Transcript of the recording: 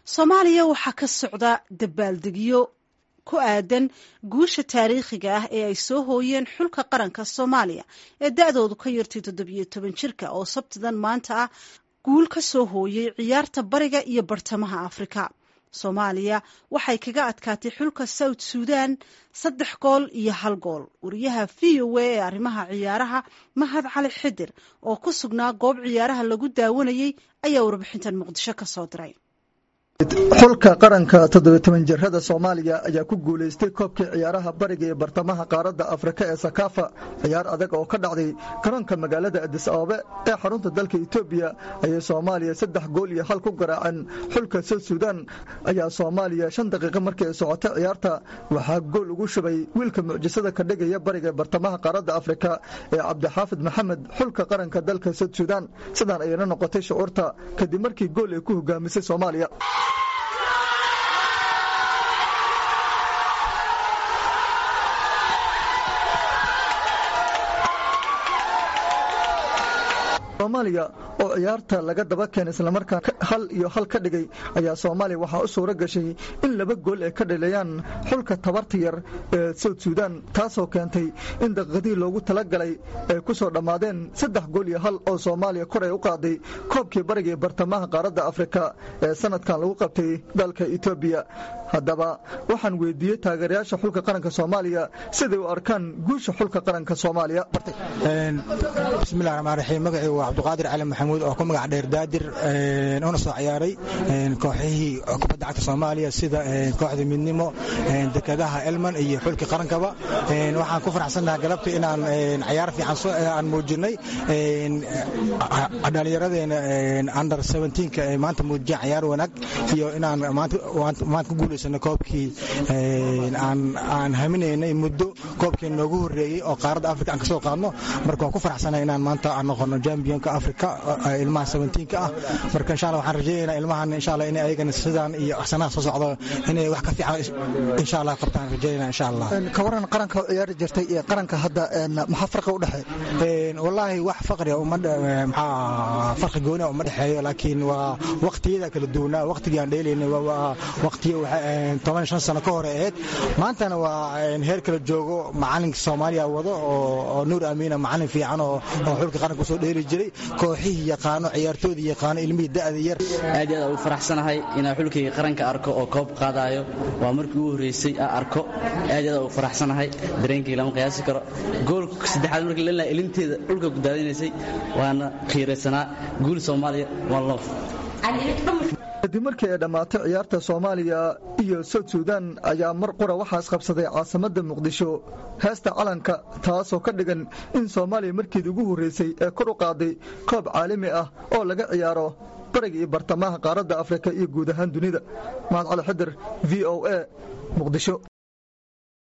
Soomaaliya waxaa ka socda dabaaldegyo ku aadan guusha taariikhiga ah ee ay soo hooyeen xulka qaranka Soomaaliya ee da'doodu ka yartay 17 jirka oo sabtidan maanta ah guul ka soo hooyay ciyaarta bariga iyo bartamaha Afrika. Soomaaliya waxay kaga adkaatay xulka South Sudan 3 gool iyo 1 gool. Wariyaha VOA ee arrimaha ciyaaraha Mahad Cali Xidir oo ku sugnaa goob ciyaaraha lagu daawanayay ayaa warbixintan Muqdisho ka soo diray. xulka qaranka 17 jirada Soomaaliya ayaa ku guuleystay koobka ciyaaraha bariga ee bartamaha qaaradda Afrika ee Sakafa ciyaar adag oo ka dhacday garoonka magaalada Addis Ababa ee xarunta dalka Itoobiya ayay Soomaaliya 3 gool iyo 1 ku garaaceen xulka South Sudan ayaa Soomaaliya 5 daqiiqo markii ay socotay ciyaarta waxaa gool ugu shubay wiilka mucjisada ka dhigaya bariga ee bartamaha qaaradda Afrika ee Cabdixaafid Maxamed xulka qaranka dalka South Sudan sidaan ayna noqotay shucuurta kadib markii gool ay ku hogaamisay Soomaaliya. Soomaaliya oo ciyaarta laga daba keenay isla markaa 1-1 ka dhigay ayaa Soomaaliya waxa u suura gashay in 2 gool ay ka dhalayaan xulka tabarta yar ee South Sudan taasoo keentay in daqiiqadii loogu talagalay ay ku soo dhamaadeen 3 gool iyo 1 oo Soomaaliya kor ay u qaaday koobkii bariga ee bartamaha qaaradda Afrika ee sanadkan lagu qabtay dalka Itoobiya. Haddaba waxaan weydiiyay taageerayaasha xulka qaranka Soomaaliya sidii u arkaan guusha xulka qaranka Soomaaliya. Bismillahir Rahmaanir Rahiim magacaygu waa Cabdiqaadir Cali Maxamuud oo ku magac dheer Daadir una soo ciyaaray kooxihii kubadda cagta Soomaaliya sida kooxda midnimo dekedaha Elman iyo xulka qarankaba waxaan ku faraxsanahay galabta inaan ciyaar fiican soo aan muujinay dhalinyaradeena under 17 ka maanta muujiyay ciyaar wanaag iyo inaan maanta ku guuleysano koobkii aan haminaynay muddo koobkii noogu horeeyay oo qaaradda Afrika aan ka soo qaadno marka waan ku faraxsanahay inaan maanta aan noqono championka Afrika ilmaha 17 ka ah marka insha Allah waxaan rajaynaynaa ilmahan insha Allah inay ayagana sidaan iyo axsanaha soo socdo inay wax ka fiican insha Allah qabtaan rajaynaynaa insha Allah ka waran qaranka ciyaar jirtay iyo qaranka hadda maxaa farqi u dhaxay wallahi wax faqri maxaa farqi gooni ah uma dhaxeeyo laakiin waa waqtiyada kala duwanaa waqtiga aan dheelaynay waa waqtiyo 15 sano ka hor ahayd maantana waa heer kala joogo macalinka Soomaaliya wado oo Nuur Amiina macalin fiican oo xulka qaranka soo dheeli jiray kooxihii yaqaano ciyaartoodii yaqaano ilmihii da'da yar aad u faraxsanahay inaan xulkii qaranka arko oo koob qaadayo waa markii ugu horeysay aan arko aad u faraxsanahay dareenkii lama qiyaasi karo goolka saddexaad markii la ilinteeda dhulka ku daadinaysay waana qiiraysanaa guul Soomaaliya wallah kadib markii ay dhamaatay ciyaarta Soomaaliya iyo South Sudan ayaa mar qura waxaas qabsaday caasimadda Muqdisho heesta calanka taasoo ka dhigan in Soomaaliya markii ugu horeysay ee kor u qaaday koob caalami ah oo laga ciyaaro bariga iyo bartamaha qaaradda Afrika iyo guud ahaan dunida. Mahad Cali Xidir VOA Muqdisho.